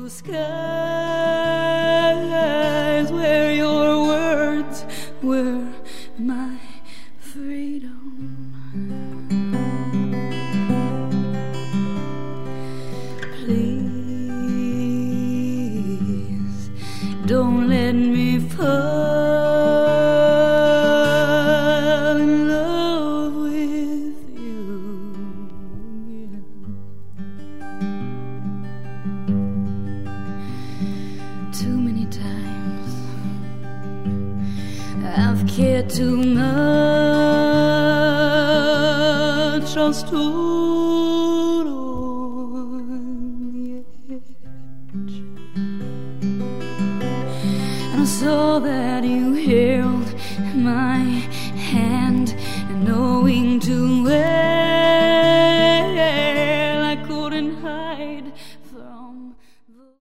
blue skies where your words were my freedom. Please don't let me fall in love with you again. Too many times I've cared too much, or stood on the edge, and I saw that you held my hand, and knowing too well I couldn't hide from